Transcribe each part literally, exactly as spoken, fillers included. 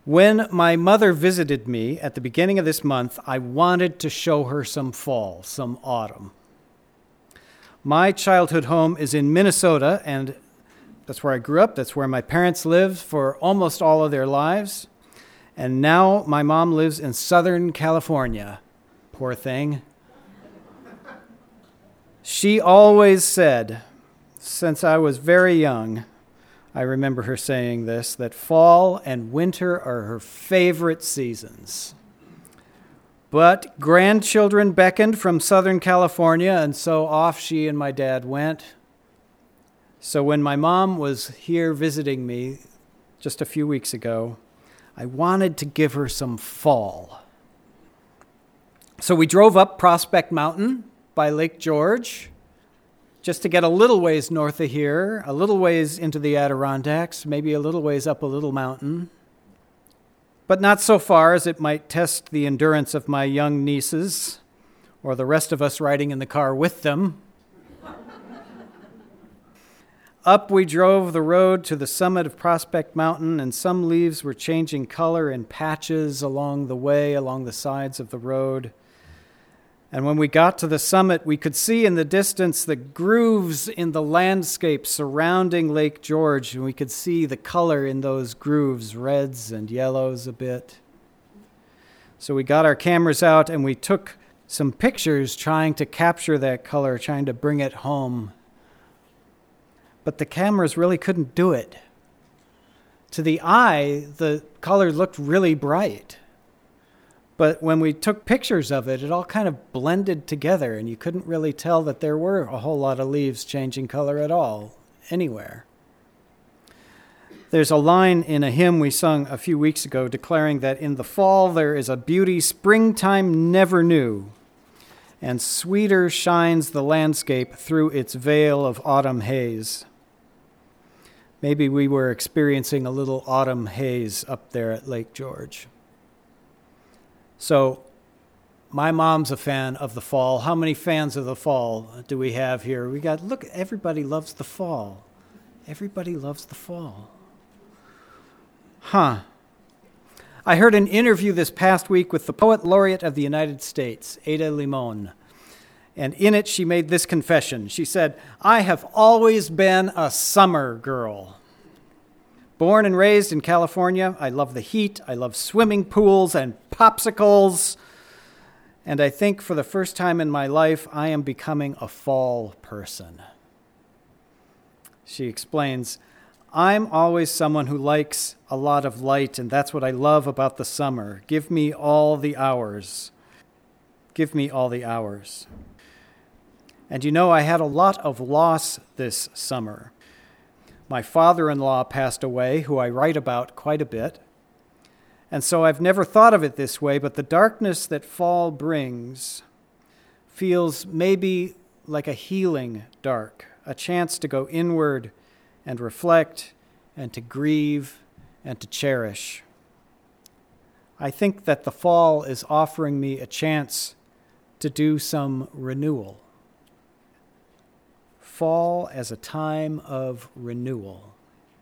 When my mother visited me at the beginning of this month, I wanted to show her some fall, some autumn. My childhood home is in Minnesota, and that's where I grew up. That's where my parents lived for almost all of their lives. And now my mom lives in Southern California. Poor thing. She always said, since I was very young, I remember her saying this, that fall and winter are her favorite seasons. But grandchildren beckoned from Southern California, and so off she and my dad went. So when my mom was here visiting me just a few weeks ago, I wanted to give her some fall. So we drove up Prospect Mountain by Lake George, just to get a little ways north of here, a little ways into the Adirondacks, maybe a little ways up a little mountain, but not so far as it might test the endurance of my young nieces or the rest of us riding in the car with them. Up we drove the road to the summit of Prospect Mountain, and some leaves were changing color in patches along the way, along the sides of the road. And when we got to the summit, we could see in the distance the grooves in the landscape surrounding Lake George, and we could see the color in those grooves, reds and yellows a bit. So we got our cameras out and we took some pictures trying to capture that color, trying to bring it home. But the cameras really couldn't do it. To the eye, the color looked really bright. But when we took pictures of it, it all kind of blended together, and you couldn't really tell that there were a whole lot of leaves changing color at all, anywhere. There's a line in a hymn we sung a few weeks ago declaring that in the fall there is a beauty springtime never knew, and sweeter shines the landscape through its veil of autumn haze. Maybe we were experiencing a little autumn haze up there at Lake George. So, my mom's a fan of the fall. How many fans of the fall do we have here? We got, look, everybody loves the fall. Everybody loves the fall. Huh. I heard an interview this past week with the Poet Laureate of the United States, Ada Limon. And in it, she made this confession. She said, "I have always been a summer girl. Born and raised in California, I love the heat, I love swimming pools and popsicles, and I think for the first time in my life, I am becoming a fall person." She explains, "I'm always someone who likes a lot of light, and that's what I love about the summer. Give me all the hours. Give me all the hours." And you know, I had a lot of loss this summer. My father-in-law passed away, who I write about quite a bit. And so I've never thought of it this way, but the darkness that fall brings feels maybe like a healing dark, a chance to go inward and reflect and to grieve and to cherish. I think that the fall is offering me a chance to do some renewal. Fall as a time of renewal.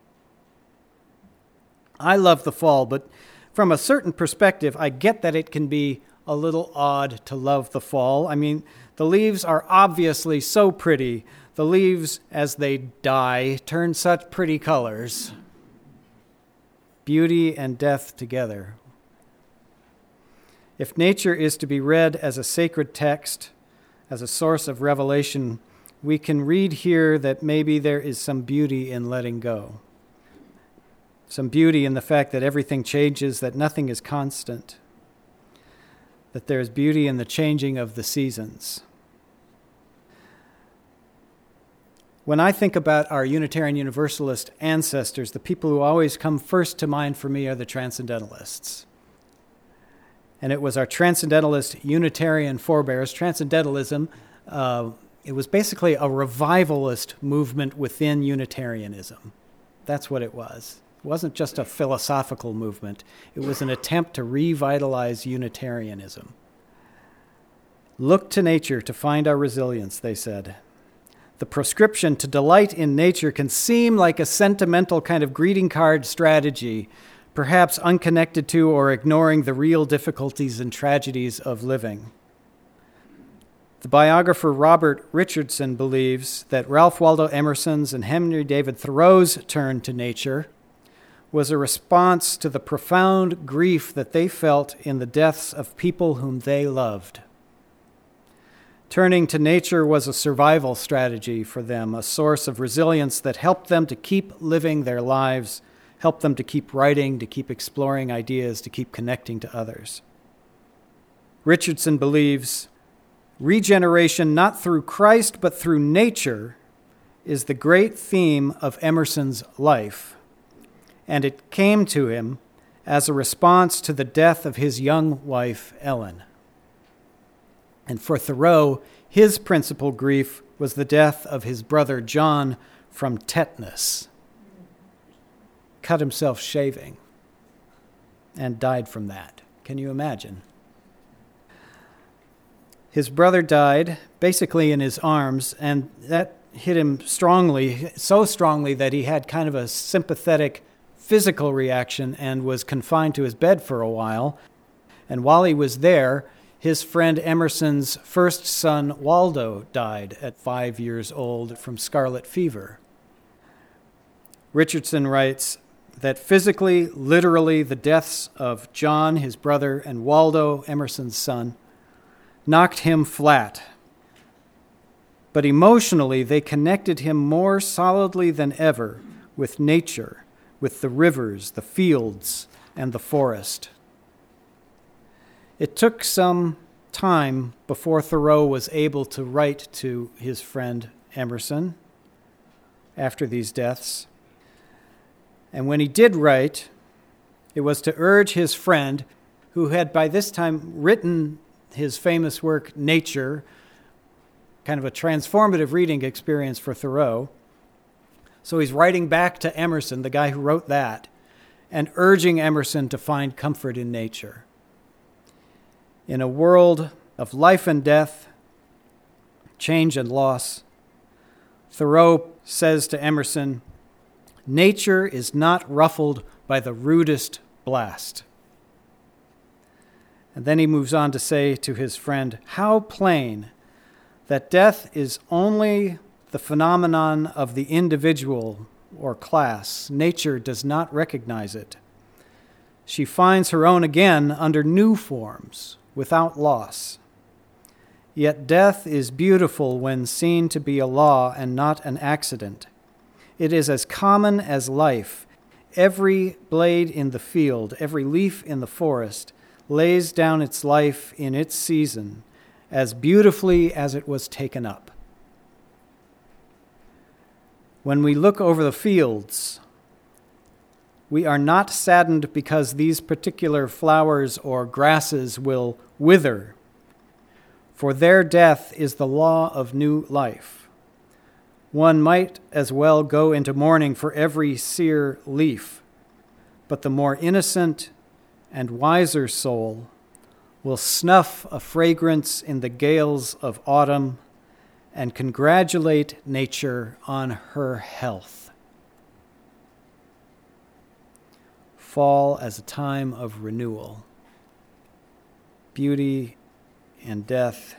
I love the fall, but from a certain perspective, I get that it can be a little odd to love the fall. I mean, the leaves are obviously so pretty. The leaves, as they die, turn such pretty colors. Beauty and death together. If nature is to be read as a sacred text, as a source of revelation, we can read here that maybe there is some beauty in letting go. Some beauty in the fact that everything changes, that nothing is constant. That there is beauty in the changing of the seasons. When I think about our Unitarian Universalist ancestors, the people who always come first to mind for me are the Transcendentalists. And it was our Transcendentalist Unitarian forebears. Transcendentalism, uh, it was basically a revivalist movement within Unitarianism. That's what it was. It wasn't just a philosophical movement. It was an attempt to revitalize Unitarianism. Look to nature to find our resilience, they said. The prescription to delight in nature can seem like a sentimental kind of greeting card strategy, perhaps unconnected to or ignoring the real difficulties and tragedies of living. The biographer Robert Richardson believes that Ralph Waldo Emerson's and Henry David Thoreau's turn to nature was a response to the profound grief that they felt in the deaths of people whom they loved. Turning to nature was a survival strategy for them, a source of resilience that helped them to keep living their lives, helped them to keep writing, to keep exploring ideas, to keep connecting to others. Richardson believes regeneration not through Christ but through nature is the great theme of Emerson's life, and it came to him as a response to the death of his young wife, Ellen. And for Thoreau, his principal grief was the death of his brother John from tetanus. Cut himself shaving and died from that. Can you imagine? His brother died basically in his arms, and that hit him strongly, so strongly that he had kind of a sympathetic physical reaction and was confined to his bed for a while. And while he was there, his friend Emerson's first son, Waldo, died at five years old from scarlet fever. Richardson writes that physically, literally, the deaths of John, his brother, and Waldo, Emerson's son, knocked him flat. But emotionally, they connected him more solidly than ever with nature, with the rivers, the fields, and the forest. It took some time before Thoreau was able to write to his friend Emerson after these deaths. And when he did write, it was to urge his friend, who had by this time written his famous work, Nature, kind of a transformative reading experience for Thoreau. So he's writing back to Emerson, the guy who wrote that, and urging Emerson to find comfort in nature. In a world of life and death, change and loss, Thoreau says to Emerson, nature is not ruffled by the rudest blast. And then he moves on to say to his friend, how plain that death is only the phenomenon of the individual or class. Nature does not recognize it. She finds her own again under new forms, without loss. Yet death is beautiful when seen to be a law and not an accident. It is as common as life. Every blade in the field, every leaf in the forest, lays down its life in its season as beautifully as it was taken up. When we look over the fields, we are not saddened because these particular flowers or grasses will wither, for their death is the law of new life. One might as well go into mourning for every sere leaf, but the more innocent and wiser soul will snuff a fragrance in the gales of autumn and congratulate nature on her health. Fall as a time of renewal, beauty and death.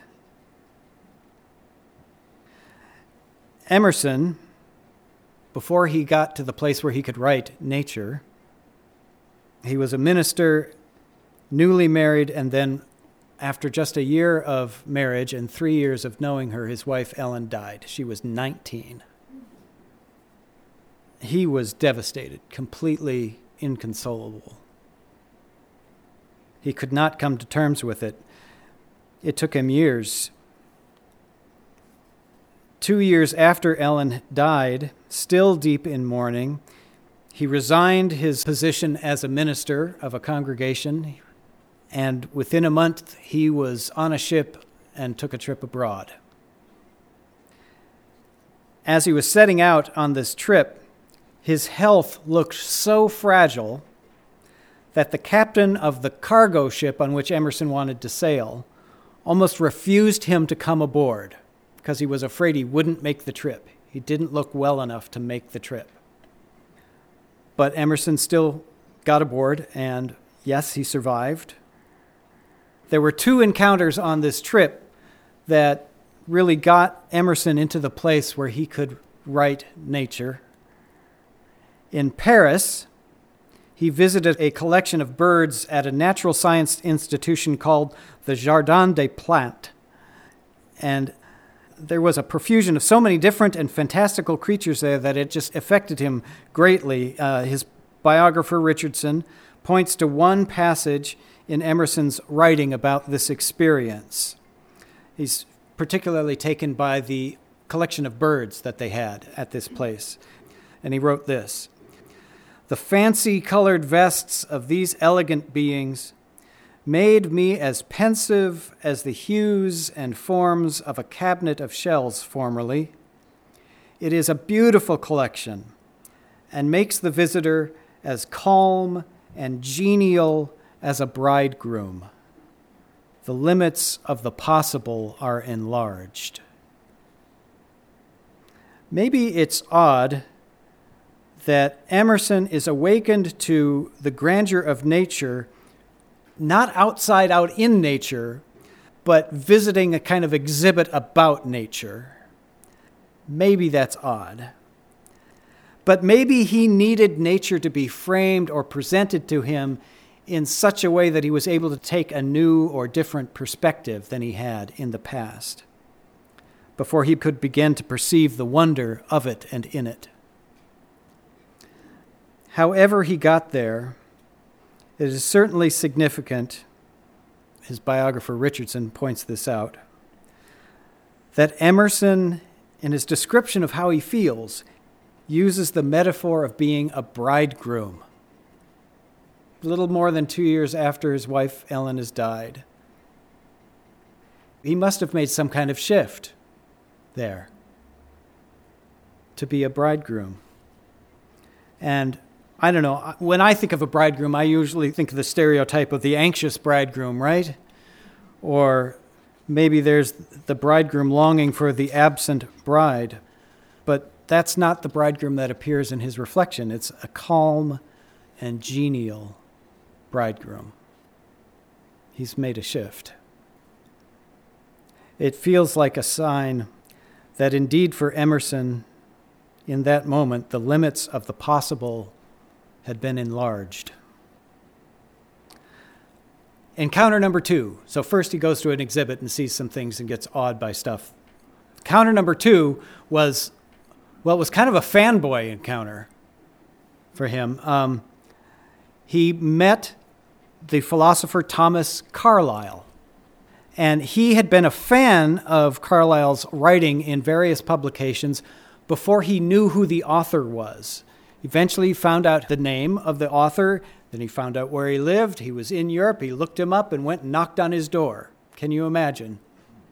Emerson, before he got to the place where he could write Nature, he was a minister, newly married, and then after just a year of marriage and three years of knowing her, his wife Ellen died. She was nineteen. He was devastated, completely inconsolable. He could not come to terms with it. It took him years. Two years after Ellen died, still deep in mourning, he resigned his position as a minister of a congregation, and within a month he was on a ship and took a trip abroad. As he was setting out on this trip, his health looked so fragile that the captain of the cargo ship on which Emerson wanted to sail almost refused him to come aboard because he was afraid he wouldn't make the trip. He didn't look well enough to make the trip. But Emerson still got aboard, and yes, he survived. There were two encounters on this trip that really got Emerson into the place where he could write nature. In Paris, he visited a collection of birds at a natural science institution called the Jardin des Plantes. And there was a profusion of so many different and fantastical creatures there that it just affected him greatly. Uh, his biographer, Richardson, points to one passage in Emerson's writing about this experience. He's particularly taken by the collection of birds that they had at this place. And he wrote this: "The fancy-colored vests of these elegant beings made me as pensive as the hues and forms of a cabinet of shells formerly. It is a beautiful collection and makes the visitor as calm and genial as a bridegroom. The limits of the possible are enlarged." Maybe it's odd that Emerson is awakened to the grandeur of nature, not outside out in nature, but visiting a kind of exhibit about nature. Maybe that's odd. But maybe he needed nature to be framed or presented to him in such a way that he was able to take a new or different perspective than he had in the past, before he could begin to perceive the wonder of it and in it. However he got there, it is certainly significant, his biographer Richardson points this out, that Emerson, in his description of how he feels, uses the metaphor of being a bridegroom. A little more than two years after his wife Ellen has died. He must have made some kind of shift there to be a bridegroom. And I don't know, when I think of a bridegroom, I usually think of the stereotype of the anxious bridegroom, right? Or maybe there's the bridegroom longing for the absent bride. But that's not the bridegroom that appears in his reflection. It's a calm and genial bridegroom. He's made a shift. It feels like a sign that indeed for Emerson, in that moment, the limits of the possible had been enlarged. Encounter number two. So first he goes to an exhibit and sees some things and gets awed by stuff. Encounter number two was, well, it was kind of a fanboy encounter for him. Um, he met the philosopher Thomas Carlyle. And he had been a fan of Carlyle's writing in various publications before he knew who the author was. Eventually he found out the name of the author, then he found out where he lived. He was in Europe. He looked him up and went and knocked on his door. Can you imagine?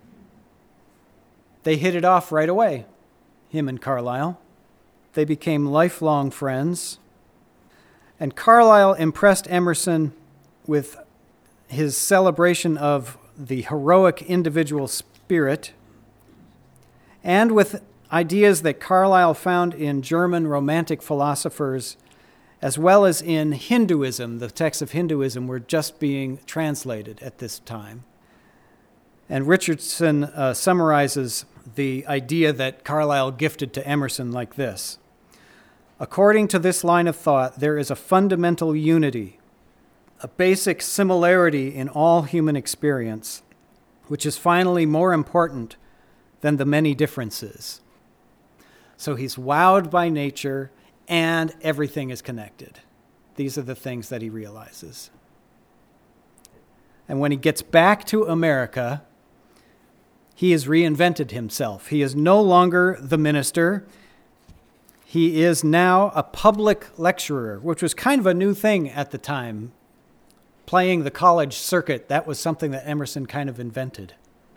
They hit it off right away, him and Carlyle. They became lifelong friends. And Carlyle impressed Emerson with his celebration of the heroic individual spirit, and with ideas that Carlyle found in German Romantic philosophers, as well as in Hinduism. The texts of Hinduism were just being translated at this time. And Richardson uh, summarizes the idea that Carlyle gifted to Emerson like this: "According to this line of thought, there is a fundamental unity, a basic similarity in all human experience, which is finally more important than the many differences." So he's wowed by nature, and everything is connected. These are the things that he realizes. And when he gets back to America, he has reinvented himself. He is no longer the minister. He is now a public lecturer, which was kind of a new thing at the time. Playing the college circuit, that was something that Emerson kind of invented.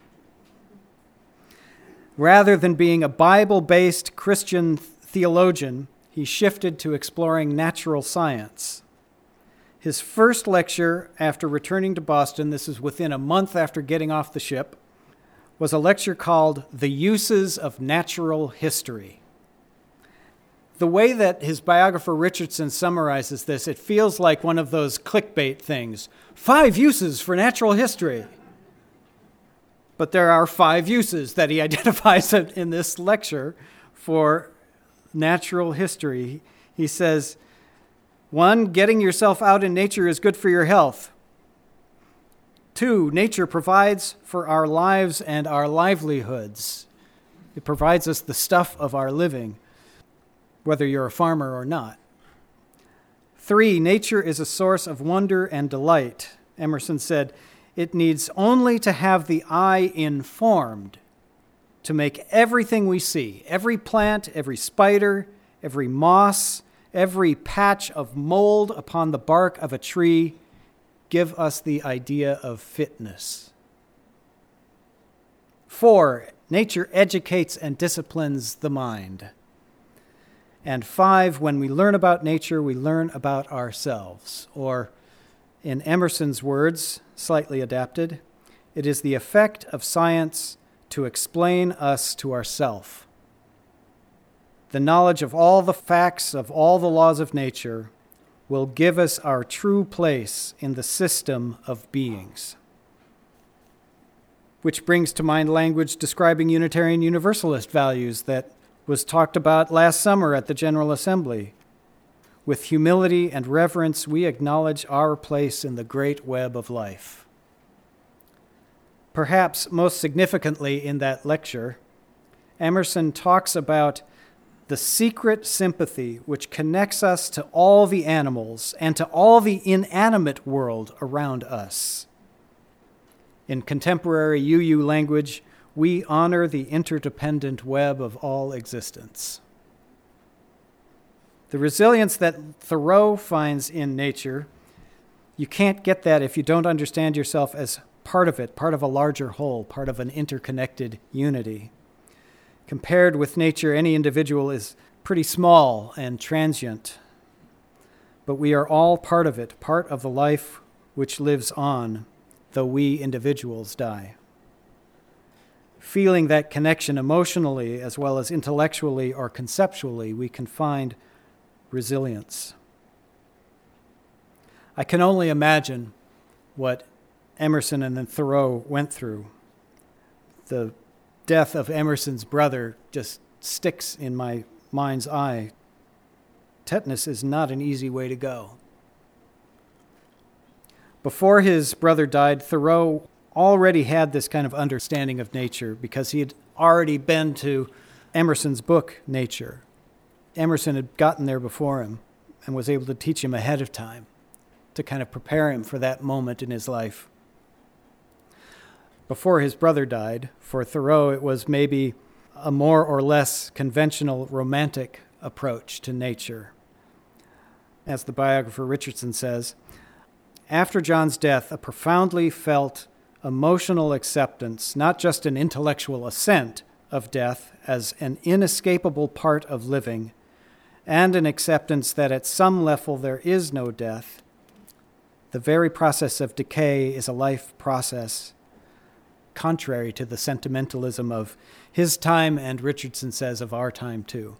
Rather than being a Bible-based Christian theologian, he shifted to exploring natural science. His first lecture after returning to Boston, this is within a month after getting off the ship, was a lecture called "The Uses of Natural History." the way that his biographer Richardson summarizes this, it feels like one of those clickbait things. Five uses for natural history. But there are five uses that he identifies in this lecture for natural history. He says, one, getting yourself out in nature is good for your health. Two, nature provides for our lives and our livelihoods. It provides us the stuff of our living, whether you're a farmer or not. Three, nature is a source of wonder and delight. Emerson said, it needs only to have the eye informed to make everything we see, every plant, every spider, every moss, every patch of mold upon the bark of a tree, give us the idea of fitness. Four, nature educates and disciplines the mind. And five, when we learn about nature, we learn about ourselves. Or, in Emerson's words, slightly adapted, it is the effect of science to explain us to ourself. The knowledge of all the facts of all the laws of nature will give us our true place in the system of beings. Which brings to mind language describing Unitarian Universalist values that was talked about last summer at the General Assembly. With humility and reverence, we acknowledge our place in the great web of life. Perhaps most significantly in that lecture, Emerson talks about the secret sympathy which connects us to all the animals and to all the inanimate world around us. In contemporary U U language, we honor the interdependent web of all existence. The resilience that Thoreau finds in nature, you can't get that if you don't understand yourself as part of it, part of a larger whole, part of an interconnected unity. Compared with nature, any individual is pretty small and transient, but we are all part of it, part of the life which lives on, though we individuals die. Feeling that connection emotionally as well as intellectually or conceptually, we can find resilience. I can only imagine what Emerson and then Thoreau went through. The death of Emerson's brother just sticks in my mind's eye. Tetanus is not an easy way to go. Before his brother died, Thoreau already had this kind of understanding of nature because he had already been to Emerson's book, Nature. Emerson had gotten there before him and was able to teach him ahead of time to kind of prepare him for that moment in his life. Before his brother died, for Thoreau, it was maybe a more or less conventional romantic approach to nature. As the biographer Richardson says, after John's death, a profoundly felt emotional acceptance, not just an intellectual assent of death as an inescapable part of living, and an acceptance that at some level there is no death. The very process of decay is a life process, contrary to the sentimentalism of his time, and Richardson says of our time too.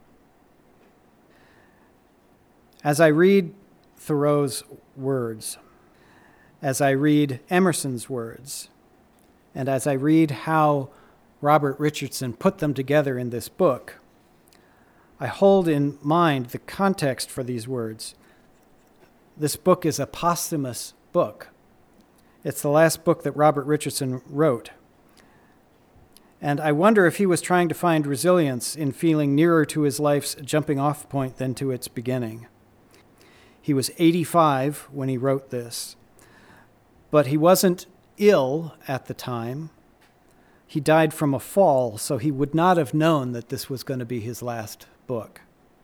As I read Thoreau's words, as I read Emerson's words, and as I read how Robert Richardson put them together in this book, I hold in mind the context for these words. This book is a posthumous book. It's the last book that Robert Richardson wrote. And I wonder if he was trying to find resilience in feeling nearer to his life's jumping-off point than to its beginning. He was eighty-five when he wrote this, but he wasn't ill at the time. He died from a fall, so he would not have known that this was going to be his last book.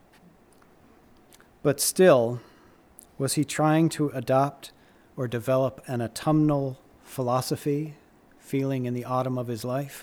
But still, was he trying to adopt or develop an autumnal philosophy, feeling in the autumn of his life?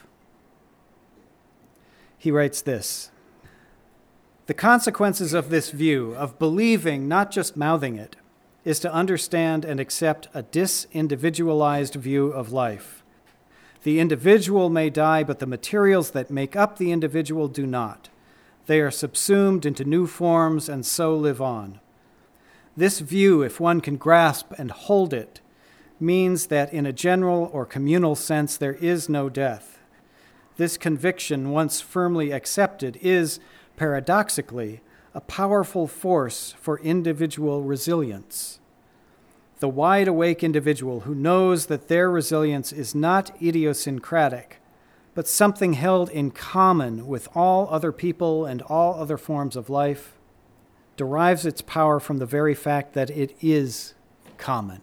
He writes this: the consequences of this view, of believing, not just mouthing it, is to understand and accept a disindividualized view of life. The individual may die, but the materials that make up the individual do not. They are subsumed into new forms and so live on. This view, if one can grasp and hold it, means that in a general or communal sense there is no death. This conviction, once firmly accepted, is, paradoxically, a powerful force for individual resilience. The wide-awake individual who knows that their resilience is not idiosyncratic, but something held in common with all other people and all other forms of life, derives its power from the very fact that it is common.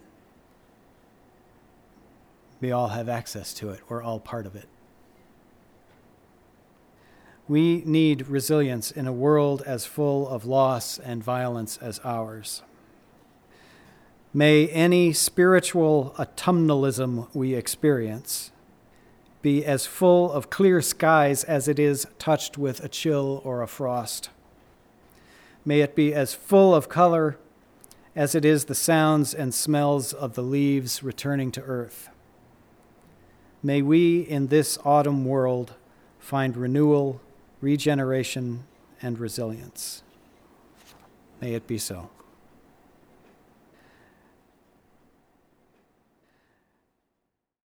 We all have access to it. We're all part of it. We need resilience in a world as full of loss and violence as ours. May any spiritual autumnalism we experience be as full of clear skies as it is touched with a chill or a frost. May it be as full of color as it is the sounds and smells of the leaves returning to earth. May we in this autumn world find renewal, regeneration, and resilience. May it be so.